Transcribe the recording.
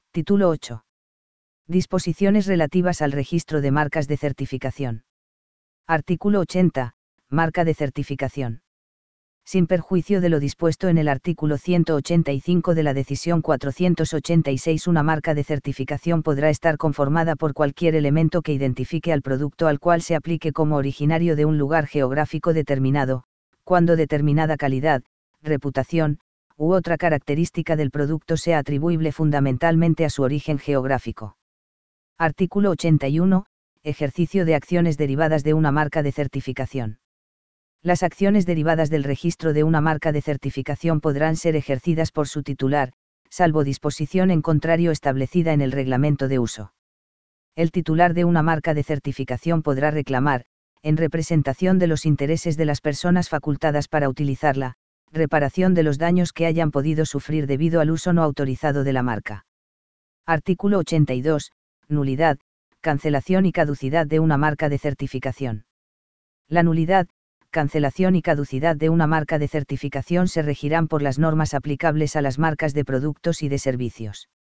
Título 8. Disposiciones relativas al registro de marcas de certificación. Artículo 80. Marca de certificación. Sin perjuicio de lo dispuesto en el artículo 185 de la Decisión 486, una marca de certificación podrá estar conformada por cualquier elemento que identifique al producto al cual se aplique como originario de un lugar geográfico determinado, cuando determinada calidad, reputación, u otra característica del producto sea atribuible fundamentalmente a su origen geográfico. Artículo 81. Ejercicio de acciones derivadas de una marca de certificación. Las acciones derivadas del registro de una marca de certificación podrán ser ejercidas por su titular, salvo disposición en contrario establecida en el reglamento de uso. El titular de una marca de certificación podrá reclamar, en representación de los intereses de las personas facultadas para utilizarla, reparación de los daños que hayan podido sufrir debido al uso no autorizado de la marca. Artículo 82. Nulidad, cancelación y caducidad de una marca de certificación. La nulidad, cancelación y caducidad de una marca de certificación se regirán por las normas aplicables a las marcas de productos y de servicios.